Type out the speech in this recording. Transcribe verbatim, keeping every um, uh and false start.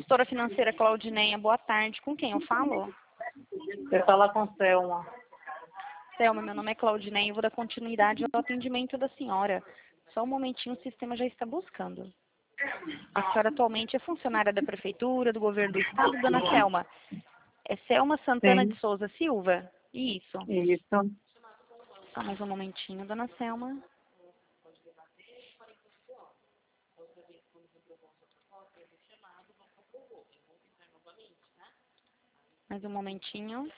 Consultora financeira Claudineia, boa tarde. Com quem eu falo? Você fala com Selma. Selma, meu nome é Claudineia e vou dar continuidade ao atendimento da senhora. Só um momentinho, o sistema já está buscando. A senhora atualmente é funcionária da Prefeitura, do Governo do Estado, dona Selma. É Selma Santana Sim, de Souza Silva? Isso. isso. Só mais um momentinho, dona Selma. Mais um momentinho.